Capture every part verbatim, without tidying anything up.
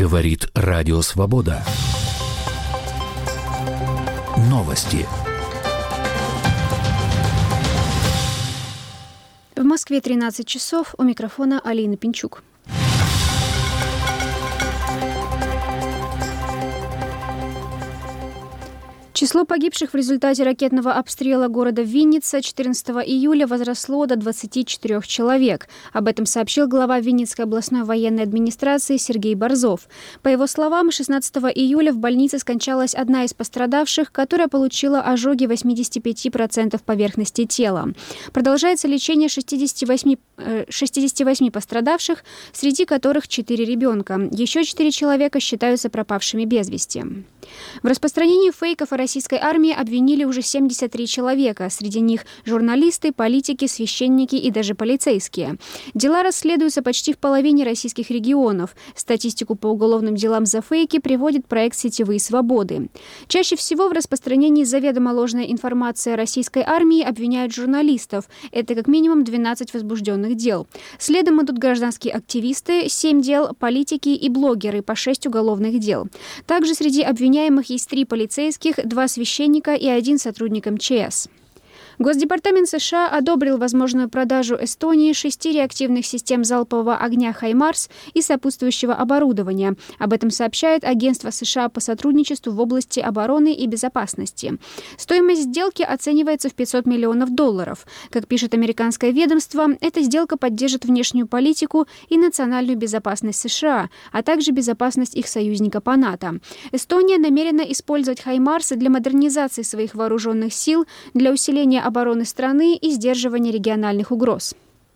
Говорит Радио Свобода. Новости. В Москве тринадцать часов. У микрофона Алина Пинчук. Число погибших в результате ракетного обстрела города Винница четырнадцатого июля возросло до двадцати четырёх человек. Об этом сообщил глава Винницкой областной военной администрации Сергей Борзов. По его словам, шестнадцатого июля в больнице скончалась одна из пострадавших, которая получила ожоги восемьдесят пять процентов поверхности тела. Продолжается лечение шестидесяти восьми, шестидесяти восьми пострадавших, среди которых четыре ребенка. Еще четыре человека считаются пропавшими без вести. В распространении фейков о российской армии обвинили уже семьдесят три человека. Среди них журналисты, политики, священники и даже полицейские. Дела расследуются почти в половине российских регионов. Статистику по уголовным делам за фейки приводит проект «Сетевые свободы». Чаще всего в распространении заведомо ложной информации о российской армии обвиняют журналистов. Это как минимум двенадцать возбужденных дел. Следом идут гражданские активисты, семь дел, политики и блогеры, по шесть уголовных дел. Также среди обвиняемых есть три полицейских, два священника и один сотрудник эм че эс. Госдепартамент США одобрил возможную продажу Эстонии шести реактивных систем залпового огня «Хаймарс» и сопутствующего оборудования. Об этом сообщает Агентство США по сотрудничеству в области обороны и безопасности. Стоимость сделки оценивается в пятьсот миллионов долларов. Как пишет американское ведомство, эта сделка поддержит внешнюю политику и национальную безопасность США, а также безопасность их союзника по НАТО. Эстония намерена использовать «Хаймарсы» для модернизации своих вооруженных сил, для усиления обороны страны и сдерживания региональных угроз.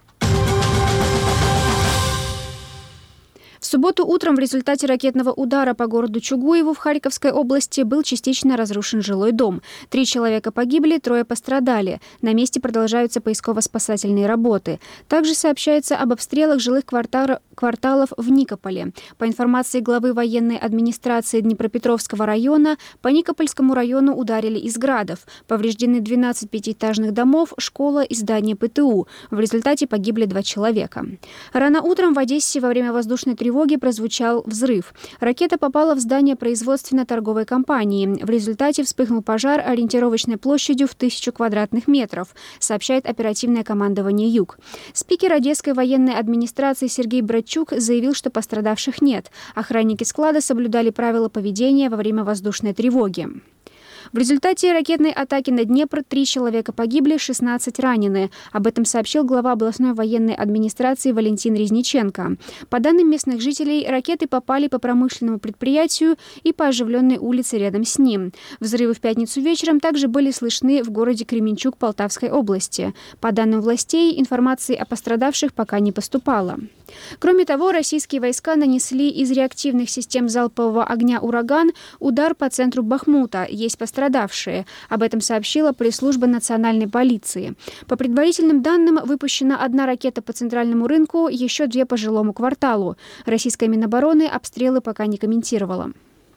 В субботу утром в результате ракетного удара по городу Чугуеву в Харьковской области был частично разрушен жилой дом. Три человека погибли, трое пострадали. На месте продолжаются поисково-спасательные работы. Также сообщается об обстрелах жилых квартал... кварталов в Никополе. По информации главы военной администрации Днепропетровского района, по Никопольскому району ударили из градов. Повреждены двенадцать пятиэтажных домов, школа и здание пэ тэ у. В результате погибли два человека. Рано утром в Одессе во время воздушной тревоги прозвучал взрыв. Ракета попала в здание производственно-торговой компании. В результате вспыхнул пожар ориентировочной площадью в тысячу квадратных метров, сообщает оперативное командование «Юг». Спикер Одесской военной администрации Сергей Братчук заявил, что пострадавших нет. Охранники склада соблюдали правила поведения во время воздушной тревоги. В результате ракетной атаки на Днепр три человека погибли, шестнадцать ранены. Об этом сообщил глава областной военной администрации Валентин Резниченко. По данным местных жителей, ракеты попали по промышленному предприятию и по оживленной улице рядом с ним. Взрывы в пятницу вечером также были слышны в городе Кременчуг Полтавской области. По данным властей, информации о пострадавших пока не поступало. Кроме того, российские войска нанесли из реактивных систем залпового огня «Ураган» удар по центру Бахмута. Есть пострадавшие. Об этом сообщила пресс-служба национальной полиции. По предварительным данным, выпущена одна ракета по центральному рынку, еще две по жилому кварталу. Российская Минобороны обстрелы пока не комментировала.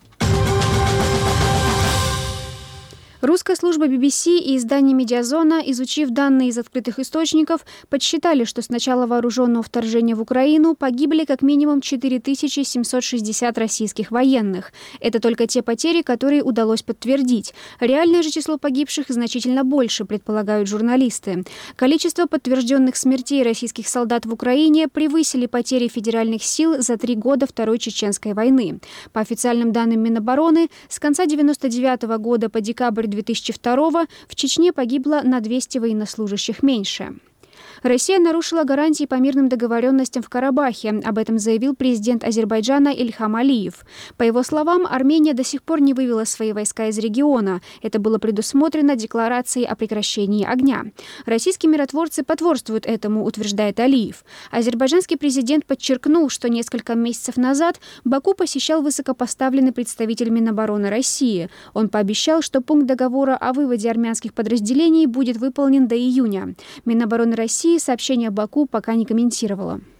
Русская служба би би си и издание «Медиазона», изучив данные из открытых источников, подсчитали, что с начала вооруженного вторжения в Украину погибли как минимум четыре тысячи семьсот шестьдесят российских военных. Это только те потери, которые удалось подтвердить. Реальное же число погибших значительно больше, предполагают журналисты. Количество подтвержденных смертей российских солдат в Украине превысили потери федеральных сил за три года Второй Чеченской войны. По официальным данным Минобороны, с конца девяносто девятого года по декабрь две тысячи второго в Чечне погибло на двести военнослужащих меньше. Россия нарушила гарантии по мирным договоренностям в Карабахе. Об этом заявил президент Азербайджана Ильхам Алиев. По его словам, Армения до сих пор не вывела свои войска из региона. Это было предусмотрено декларацией о прекращении огня. Российские миротворцы потворствуют этому, утверждает Алиев. Азербайджанский президент подчеркнул, что несколько месяцев назад Баку посещал высокопоставленный представитель Минобороны России. Он пообещал, что пункт договора о выводе армянских подразделений будет выполнен до июня. Минобороны России сообщение Баку пока не комментировала.